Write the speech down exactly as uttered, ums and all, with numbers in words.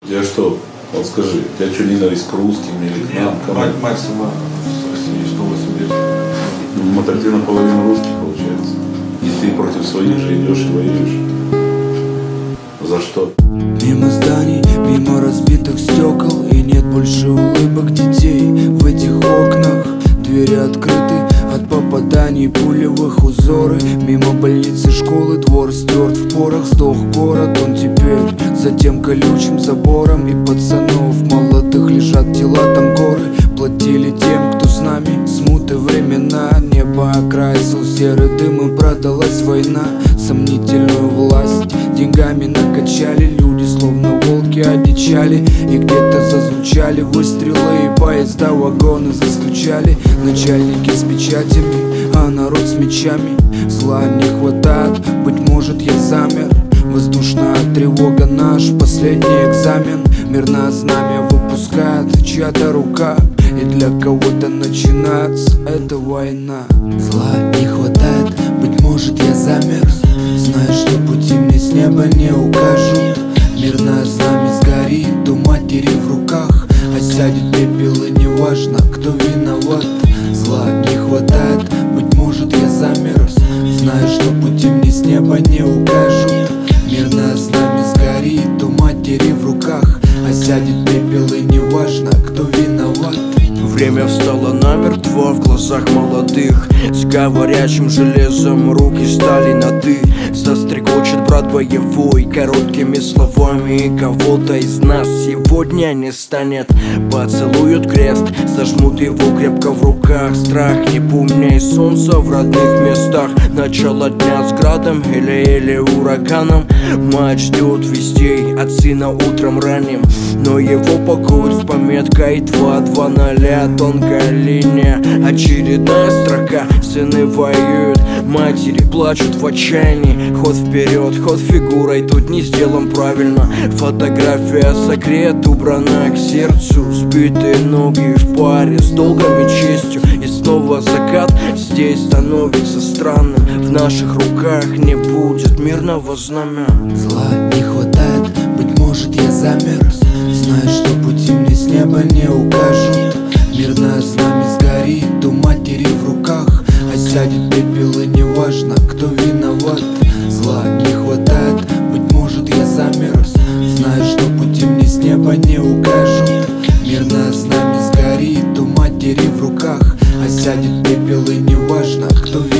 Я что? Вот скажи, у тебя что, ненависть к русским или к нам? Нет, мать, мать сама с России сто восемьдесят. Ну, так ты наполовину русский, получается. И ты против своих же идешь и воюешь. За что? Мимо зданий, мимо разбитых стекол, и нет больше улыбок детей в этих окнах. Двери открыты от попаданий пулевых, узоры. Мимо больницы, школы, двор стерт в порох. Сдох город, он теперь за тем колючим забором. И пацанов молодых лежат тела, там горы. Платили тем, кто с нами, смуты времена. Небо окрасил серый дым, и продалась война. Сомнительную власть деньгами накачали. Люди словно волки одичали, и где-то зазвучали выстрелы, и поезда, вагоны застучали. Начальники с печатями, а народ с мечами. Зла не хватает, быть может я замер. Воздушная тревога, наш последний экзамен. Мирное знамя выпускает чья-то рука, и для кого-то начинается эта война. Зла не хватает, быть может я замер. Знаю, что пути мне с неба не укажут. Мирное знамя сгорит у матери в руках, а сядет пепел, и неважно, кто виноват. Зла не хватает, быть может я замер. Знаю, что пути мне с неба не укажут. Мирное знамя сгорит у матери в руках, а сядет пепел, и неважно, кто виноват. Время встало намертво в глазах молодых. С говорящим железом руки стали на «ты». Застрекочет брат боевой короткими словами, и кого-то из нас сегодня не станет. Поцелуют крест, зажмут его крепко в руках. Страх, не помня и солнца в родных местах. Начало дня с градом или, или ураганом. Мать ждет вестей от сына утром ранним, но его пакуют с пометкой два два ноль. Тонкая линия, очередная строка. Сыны воюют, матери плачут в отчаянии. Ход вперед, ход фигурой, тут не сделан правильно. Фотография согрет, убрана к сердцу. Сбитые ноги в паре с долгом и честью. И снова закат здесь становится странным. В наших руках не будет мирного знамя. Зла не хватает, быть может я замер. Знаю, что пути мне с неба не укажут. Мирное знамя сгорит у матери в руках, а сядет пепел, и неважно, кто виноват. Зла не хватает, быть может я замер. Знаю, что пути мне с неба не укажут. Мирное знамя сгорит у матери в руках, а сядет пепел, и неважно, кто виноват.